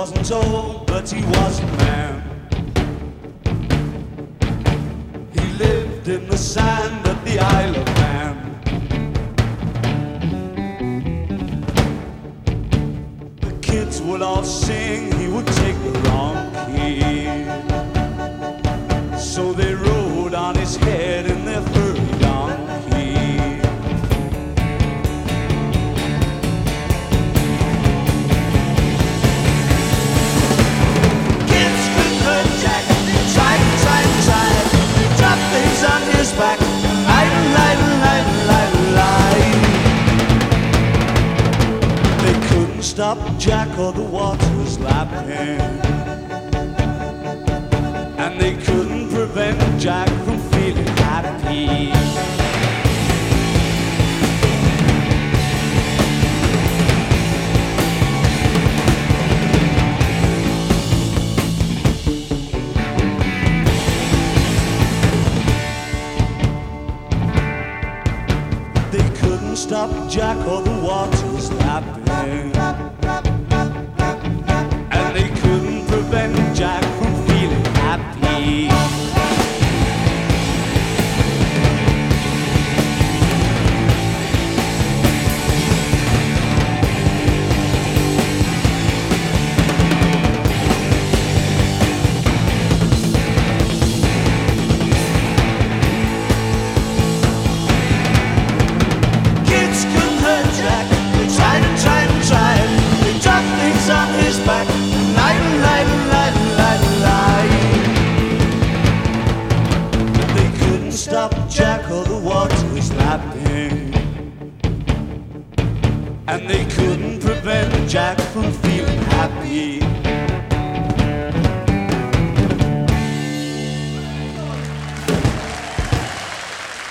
wasn't old, but he was a man. He lived in the sand at the Isle of Man. The kids would all sing, he would take the wrong key. So they rode on his head in their furry donkey. Kids could hurt Jack, tried, drop things on his back, lie. They couldn't stop Jack or the water was lapping, and they couldn't prevent Jack from feeling happy. They couldn't stop Jack or the water's lapping, and they couldn't prevent Jack from feeling happy. Kids couldn't hurt Jack, they tried. They dropped things on his back, lie. They couldn't stop Jack or the water was lapping, and they couldn't prevent Jack from